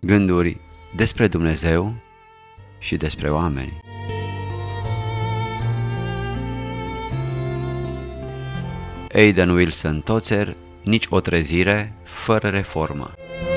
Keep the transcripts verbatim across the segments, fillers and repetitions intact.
Gânduri despre Dumnezeu și despre oameni. Aidan Wilson Tozer, nici o trezire fără reformă.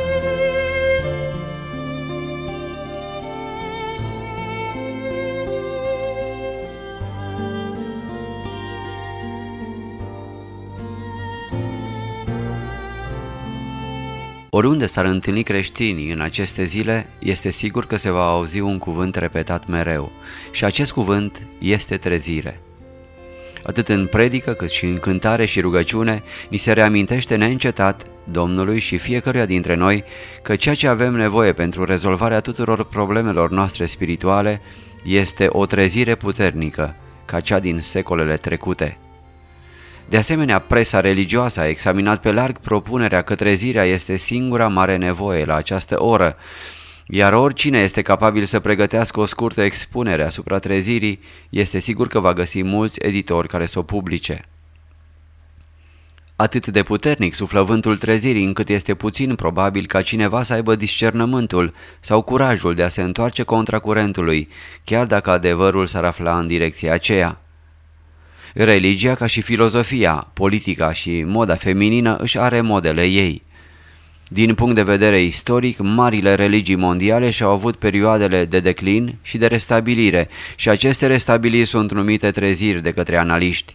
Oriunde s-ar întâlni creștinii în aceste zile, este sigur că se va auzi un cuvânt repetat mereu, și acest cuvânt este trezire. Atât în predică cât și în cântare și rugăciune, ni se reamintește neîncetat Domnului și fiecăruia dintre noi că ceea ce avem nevoie pentru rezolvarea tuturor problemelor noastre spirituale este o trezire puternică, ca cea din secolele trecute. De asemenea, presa religioasă a examinat pe larg propunerea că trezirea este singura mare nevoie la această oră, iar oricine este capabil să pregătească o scurtă expunere asupra trezirii, este sigur că va găsi mulți editori care să o publice. Atât de puternic suflă vântul trezirii încât este puțin probabil ca cineva să aibă discernământul sau curajul de a se întoarce contra curentului, chiar dacă adevărul s-ar afla în direcția aceea. Religia, ca și filozofia, politica și moda feminină, își are modele ei. Din punct de vedere istoric, marile religii mondiale și-au avut perioadele de declin și de restabilire, și aceste restabiliri sunt numite treziri de către analiști.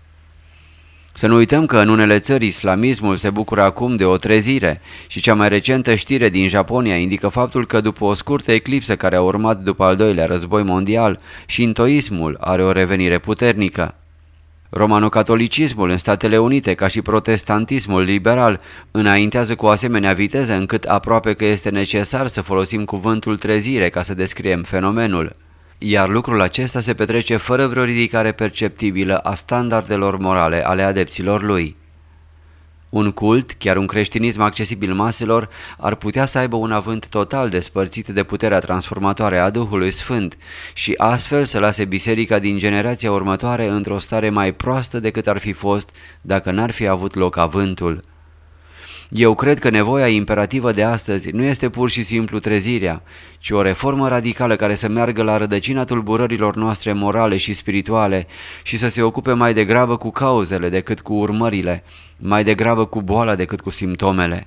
Să nu uităm că în unele țări islamismul se bucură acum de o trezire și cea mai recentă știre din Japonia indică faptul că după o scurtă eclipsă care a urmat după al doilea război mondial, șintoismul are o revenire puternică. Romano-catolicismul în Statele Unite, ca și protestantismul liberal, înaintează cu o asemenea viteză încât aproape că este necesar să folosim cuvântul trezire ca să descriem fenomenul. Iar lucrul acesta se petrece fără vreo ridicare perceptibilă a standardelor morale ale adepților lui. Un cult, chiar un creștinism accesibil maselor, ar putea să aibă un avânt total despărțit de puterea transformatoare a Duhului Sfânt și astfel să lase biserica din generația următoare într-o stare mai proastă decât ar fi fost dacă n-ar fi avut loc avântul. Eu cred că nevoia imperativă de astăzi nu este pur și simplu trezirea, ci o reformă radicală care să meargă la rădăcina tulburărilor noastre morale și spirituale și să se ocupe mai degrabă cu cauzele decât cu urmările, mai degrabă cu boala decât cu simptomele.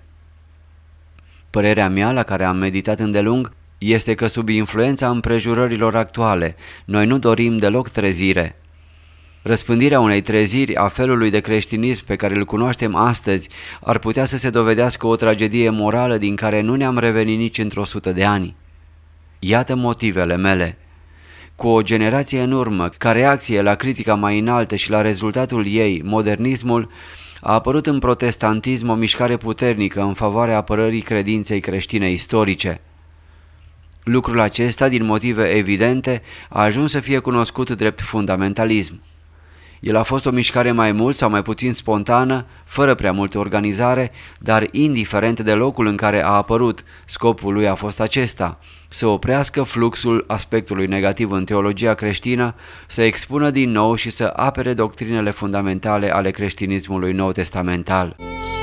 Părerea mea, la care am meditat îndelung, este că sub influența împrejurărilor actuale, noi nu dorim deloc trezire. Răspândirea unei treziri a felului de creștinism pe care îl cunoaștem astăzi ar putea să se dovedească o tragedie morală din care nu ne-am revenit nici într-o sută de ani. Iată motivele mele. Cu o generație în urmă, ca reacție la critica mai înaltă și la rezultatul ei, modernismul, a apărut în protestantism o mișcare puternică în favoarea apărării credinței creștine istorice. Lucrul acesta, din motive evidente, a ajuns să fie cunoscut drept fundamentalism. El a fost o mișcare mai mult sau mai puțin spontană, fără prea multă organizare, dar indiferent de locul în care a apărut, scopul lui a fost acesta: să oprească fluxul aspectului negativ în teologia creștină, să expună din nou și să apere doctrinele fundamentale ale creștinismului nou-testamental.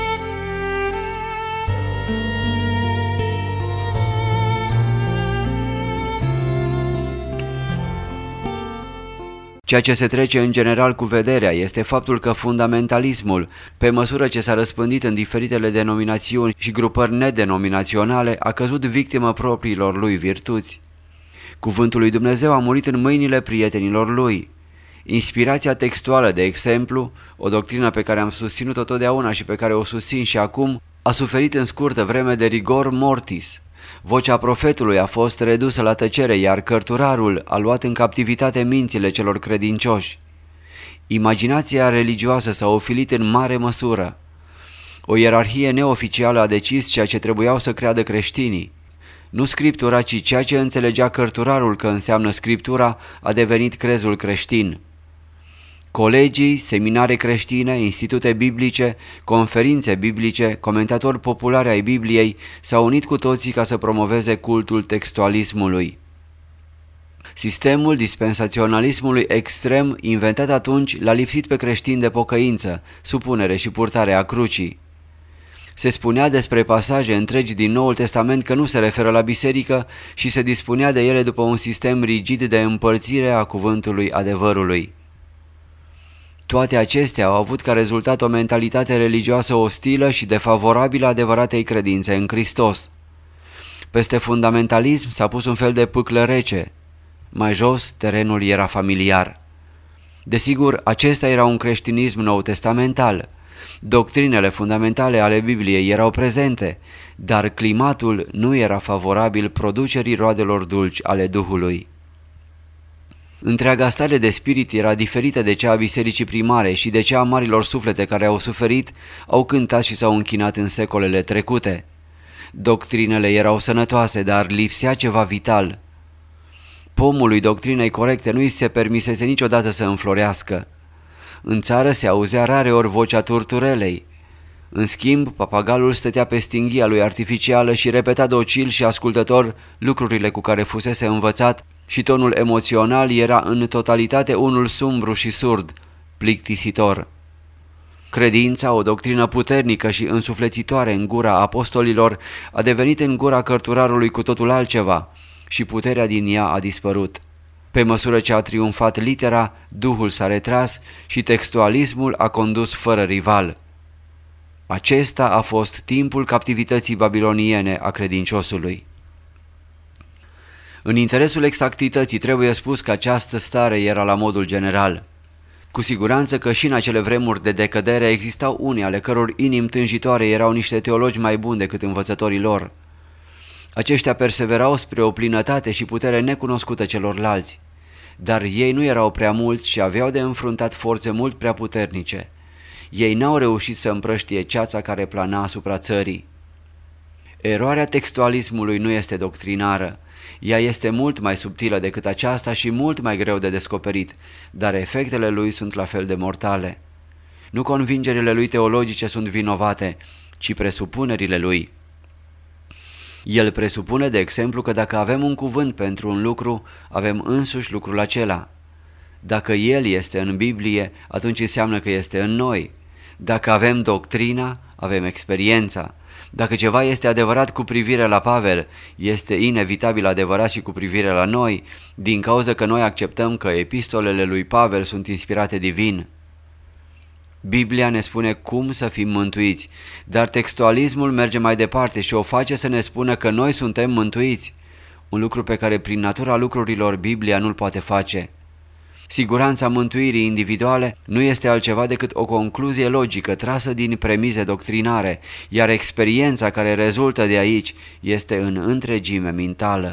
Ceea ce se trece în general cu vederea este faptul că fundamentalismul, pe măsură ce s-a răspândit în diferitele denominațiuni și grupări nedenominaționale, a căzut victimă propriilor lui virtuți. Cuvântul lui Dumnezeu a murit în mâinile prietenilor lui. Inspirația textuală, de exemplu, o doctrină pe care am susținut-o totdeauna și pe care o susțin și acum, a suferit în scurtă vreme de rigor mortis. Vocea profetului a fost redusă la tăcere, iar cărturarul a luat în captivitate mințile celor credincioși. Imaginația religioasă s-a ofilit în mare măsură. O ierarhie neoficială a decis ceea ce trebuiau să creadă creștinii. Nu scriptura, ci ceea ce înțelegea cărturarul că înseamnă scriptura a devenit crezul creștin. Colegii, seminare creștine, institute biblice, conferințe biblice, comentatori populari ai Bibliei s-au unit cu toții ca să promoveze cultul textualismului. Sistemul dispensaționalismului extrem, inventat atunci, l-a lipsit pe creștini de pocăință, supunere și purtare a crucii. Se spunea despre pasaje întregi din Noul Testament că nu se referă la biserică și se dispunea de ele după un sistem rigid de împărțire a cuvântului adevărului. Toate acestea au avut ca rezultat o mentalitate religioasă ostilă și defavorabilă adevăratei credințe în Hristos. Peste fundamentalism s-a pus un fel de pâclă rece. Mai jos, terenul era familiar. Desigur, acesta era un creștinism nou-testamental. Doctrinele fundamentale ale Bibliei erau prezente, dar climatul nu era favorabil producerii roadelor dulci ale Duhului. Întreaga stare de spirit era diferită de cea a bisericii primare și de cea a marilor suflete care au suferit, au cântat și s-au închinat în secolele trecute. Doctrinele erau sănătoase, dar lipsea ceva vital. Pomului doctrinei corecte nu îi se permisese niciodată să înflorească. În țară se auzea rareori vocea turturelei. În schimb, papagalul stătea pe stinghia lui artificială și repeta docil și ascultător lucrurile cu care fusese învățat și tonul emoțional era în totalitate unul sumbru și surd, plictisitor. Credința, o doctrină puternică și însuflețitoare în gura apostolilor, a devenit în gura cărturarului cu totul altceva și puterea din ea a dispărut. Pe măsură ce a triumfat litera, Duhul s-a retras și textualismul a condus fără rival. Acesta a fost timpul captivității babiloniene a credinciosului. În interesul exactității trebuie spus că această stare era la modul general. Cu siguranță că și în acele vremuri de decădere existau unii ale căror inimi tânjitoare erau niște teologi mai buni decât învățătorii lor. Aceștia perseverau spre o plinătate și putere necunoscută celorlalți, dar ei nu erau prea mulți și aveau de înfruntat forțe mult prea puternice. Ei n-au reușit să împrăștie ceața care plana asupra țării. Eroarea textualismului nu este doctrinară. Ea este mult mai subtilă decât aceasta și mult mai greu de descoperit, dar efectele lui sunt la fel de mortale. Nu convingerile lui teologice sunt vinovate, ci presupunerile lui. El presupune, de exemplu, că dacă avem un cuvânt pentru un lucru, avem însuși lucrul acela. Dacă el este în Biblie, atunci înseamnă că este în noi. Dacă avem doctrina, avem experiența. Dacă ceva este adevărat cu privire la Pavel, este inevitabil adevărat și cu privire la noi, din cauza că noi acceptăm că epistolele lui Pavel sunt inspirate divin. Biblia ne spune cum să fim mântuiți, dar textualismul merge mai departe și o face să ne spună că noi suntem mântuiți, un lucru pe care prin natura lucrurilor Biblia nu-l poate face. Siguranța mântuirii individuale nu este altceva decât o concluzie logică trasă din premize doctrinare, iar experiența care rezultă de aici este în întregime mentală.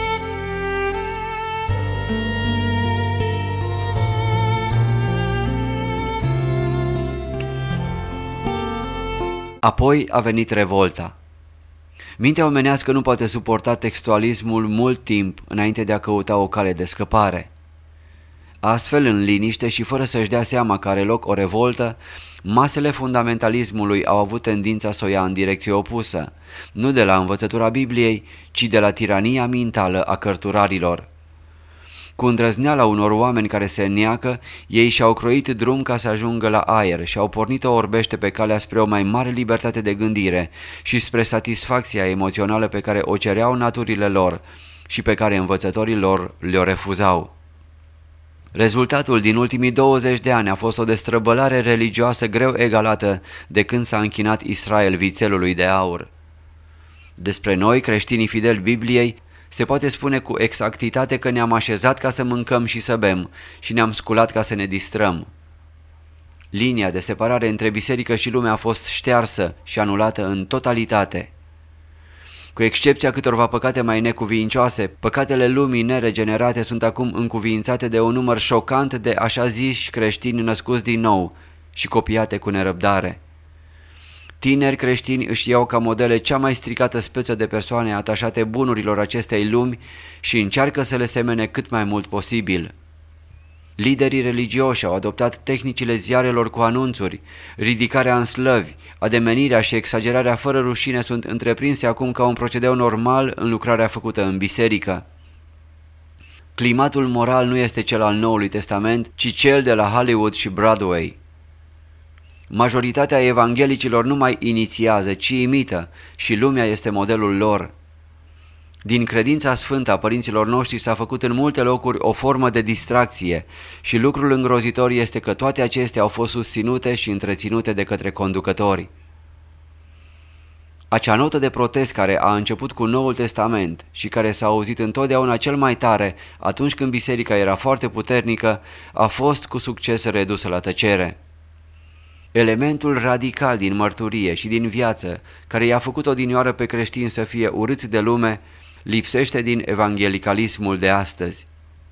Apoi a venit revolta. Mintea omenească nu poate suporta textualismul mult timp înainte de a căuta o cale de scăpare. Astfel, în liniște și fără să-și dea seama că are loc o revoltă, masele fundamentalismului au avut tendința să o ia în direcție opusă, nu de la învățătura Bibliei, ci de la tirania mentală a cărturarilor. Cu îndrăzneala unor oameni care se înneacă, ei și-au croit drum ca să ajungă la aer și au pornit-o orbește pe calea spre o mai mare libertate de gândire și spre satisfacția emoțională pe care o cereau naturile lor și pe care învățătorii lor le-o refuzau. Rezultatul din ultimii douăzeci de ani a fost o destrăbălare religioasă greu egalată de când s-a închinat Israel vițelului de aur. Despre noi, creștinii fideli Bibliei, se poate spune cu exactitate că ne-am așezat ca să mâncăm și să bem și ne-am sculat ca să ne distrăm. Linia de separare între biserică și lume a fost ștearsă și anulată în totalitate. Cu excepția câtorva păcate mai necuvincioase, păcatele lumii neregenerate sunt acum încuviințate de un număr șocant de așa ziși creștini născuți din nou și copiate cu nerăbdare. Tineri creștini își iau ca modele cea mai stricată speță de persoane atașate bunurilor acestei lumi și încearcă să le semene cât mai mult posibil. Liderii religioși au adoptat tehnicile ziarelor cu anunțuri, ridicarea în slăvi, ademenirea și exagerarea fără rușine sunt întreprinse acum ca un procedeu normal în lucrarea făcută în biserică. Climatul moral nu este cel al Noului Testament, ci cel de la Hollywood și Broadway. Majoritatea evanghelicilor nu mai inițiază, ci imită și lumea este modelul lor. Din credința sfântă a părinților noștri s-a făcut în multe locuri o formă de distracție și lucrul îngrozitor este că toate acestea au fost susținute și întreținute de către conducători. Acea notă de protest care a început cu Noul Testament și care s-a auzit întotdeauna cel mai tare atunci când biserica era foarte puternică, a fost cu succes redusă la tăcere. Elementul radical din mărturie și din viață, care i-a făcut odinioară pe creștini să fie urâți de lume, lipsește din evangelicalismul de astăzi.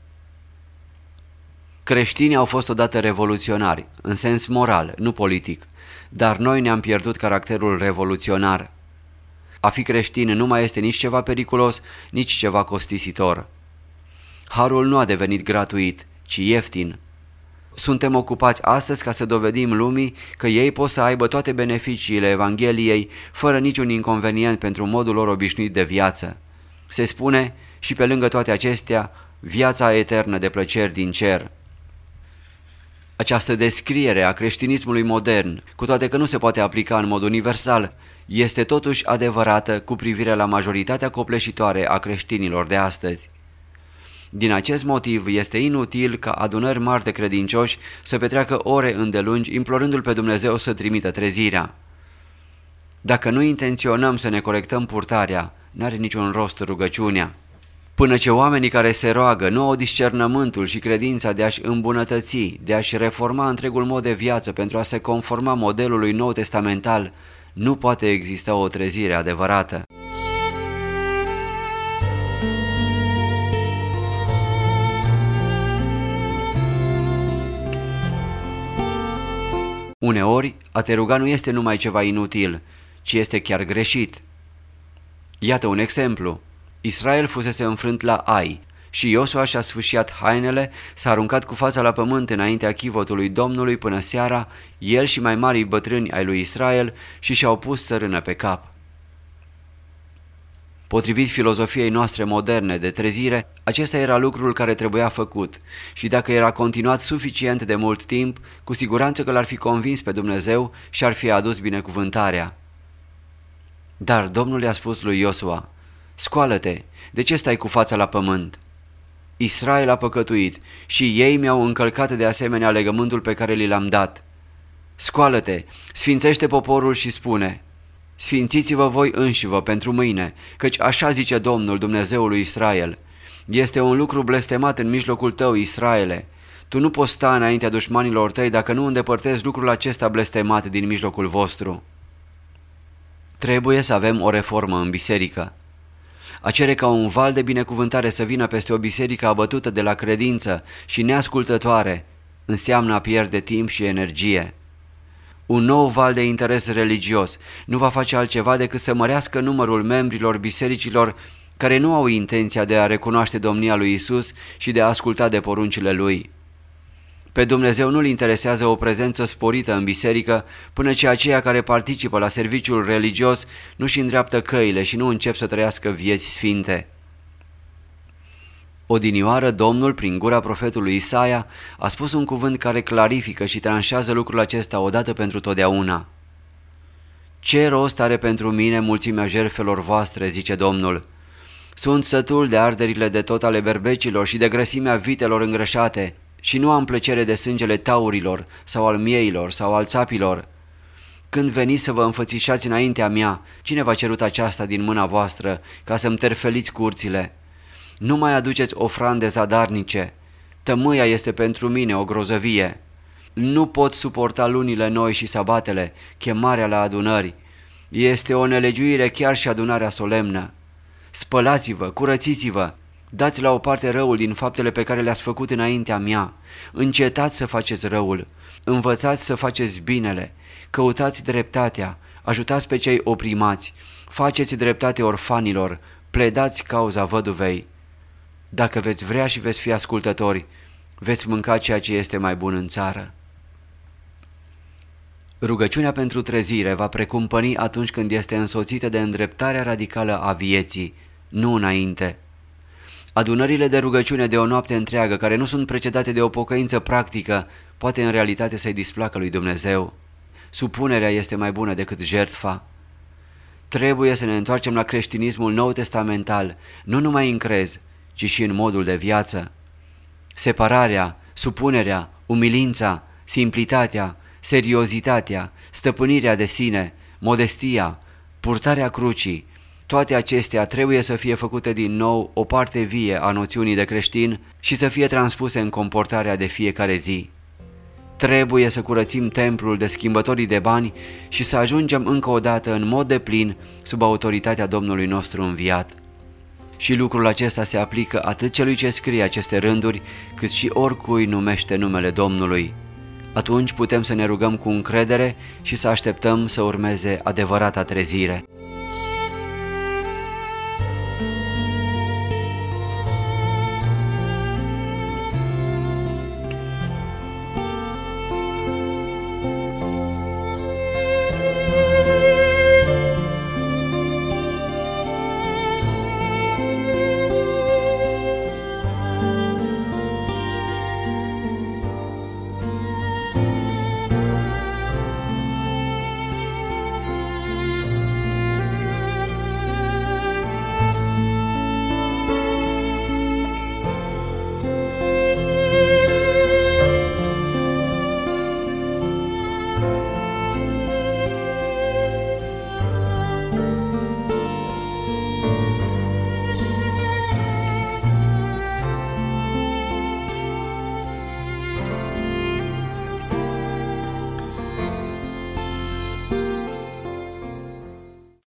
Creștinii au fost odată revoluționari, în sens moral, nu politic, dar noi ne-am pierdut caracterul revoluționar. A fi creștin nu mai este nici ceva periculos, nici ceva costisitor. Harul nu a devenit gratuit, ci ieftin. Suntem ocupați astăzi ca să dovedim lumii că ei pot să aibă toate beneficiile Evangheliei fără niciun inconvenient pentru modul lor obișnuit de viață. Se spune, și pe lângă toate acestea, viața eternă de plăceri din cer. Această descriere a creștinismului modern, cu toate că nu se poate aplica în mod universal, este totuși adevărată cu privire la majoritatea copleșitoare a creștinilor de astăzi. Din acest motiv este inutil ca adunări mari de credincioși să petreacă ore îndelungi implorându-L pe Dumnezeu să trimită trezirea. Dacă nu intenționăm să ne corectăm purtarea, n-are niciun rost rugăciunea. Până ce oamenii care se roagă nu au discernământul și credința de a-și îmbunătăți, de a-și reforma întregul mod de viață pentru a se conforma modelului nou testamental, nu poate exista o trezire adevărată. Uneori, a te ruga nu este numai ceva inutil, ci este chiar greșit. Iată un exemplu. Israel fusese înfrânt la Ai și Iosua și-a sfâșiat hainele, s-a aruncat cu fața la pământ înaintea chivotului Domnului până seara, el și mai marii bătrâni ai lui Israel, și și-au pus țărână pe cap. Potrivit filozofiei noastre moderne de trezire, acesta era lucrul care trebuia făcut și dacă era continuat suficient de mult timp, cu siguranță că l-ar fi convins pe Dumnezeu și ar fi adus binecuvântarea. Dar Domnul i-a spus lui Iosua: scoală-te, de ce stai cu fața la pământ? Israel a păcătuit și ei mi-au încălcat de asemenea legământul pe care li l-am dat. Scoală-te, sfințește poporul și spune: sfințiți-vă voi înșivă pentru mâine, căci așa zice Domnul, Dumnezeul lui Israel: este un lucru blestemat în mijlocul tău, Israele. Tu nu poți sta înaintea dușmanilor tăi dacă nu îndepărtezi lucrul acesta blestemat din mijlocul vostru. Trebuie să avem o reformă în biserică. A cere ca un val de binecuvântare să vină peste o biserică abătută de la credință și neascultătoare înseamnă a pierde timp și energie. Un nou val de interes religios nu va face altceva decât să mărească numărul membrilor bisericilor care nu au intenția de a recunoaște domnia lui Isus și de a asculta de poruncile Lui. Pe Dumnezeu nu-L interesează o prezență sporită în biserică până ce aceia care participă la serviciul religios nu-și îndreaptă căile și nu încep să trăiască vieți sfinte. Odinioară Domnul, prin gura profetului Isaia, a spus un cuvânt care clarifică și tranșează lucrul acesta odată pentru totdeauna. Ce rost are pentru mine mulțimea jertfelor voastre, zice Domnul. Sunt sătul de arderile de tot ale berbecilor și de grăsimea vitelor îngrășate și nu am plăcere de sângele taurilor sau al mieilor sau al țapilor. Când veniți să vă înfățișați înaintea mea, cine v-a cerut aceasta din mâna voastră ca să-mi terfeliți curțile? Nu mai aduceți ofrande zadarnice. Tămâia este pentru mine o grozăvie. Nu pot suporta lunile noi și sabatele, chemarea la adunări. Este o nelegiuire chiar și adunarea solemnă. Spălați-vă, curățiți-vă, dați la o parte răul din faptele pe care le-ați făcut înaintea mea. Încetați să faceți răul, învățați să faceți binele, căutați dreptatea, ajutați pe cei oprimați, faceți dreptate orfanilor, pledați cauza văduvei. Dacă veți vrea și veți fi ascultători, veți mânca ceea ce este mai bun în țară. Rugăciunea pentru trezire va precumpăni atunci când este însoțită de îndreptarea radicală a vieții, nu înainte. Adunările de rugăciune de o noapte întreagă, care nu sunt precedate de o pocăință practică, poate în realitate să-i displacă lui Dumnezeu. supunerea este mai bună decât jertfa. Trebuie să ne întoarcem la creștinismul nou-testamental, nu numai în crez, ci și în modul de viață. Separarea, supunerea, umilința, simplitatea, seriozitatea, stăpânirea de sine, modestia, purtarea crucii, toate acestea trebuie să fie făcute din nou o parte vie a noțiunii de creștin și să fie transpuse în comportarea de fiecare zi. Trebuie să curățim templul de schimbătorii de bani și să ajungem încă o dată în mod deplin sub autoritatea Domnului nostru înviat. Și lucrul acesta se aplică atât celui ce scrie aceste rânduri, cât și oricui numește numele Domnului. Atunci putem să ne rugăm cu încredere și să așteptăm să urmeze adevărata trezire.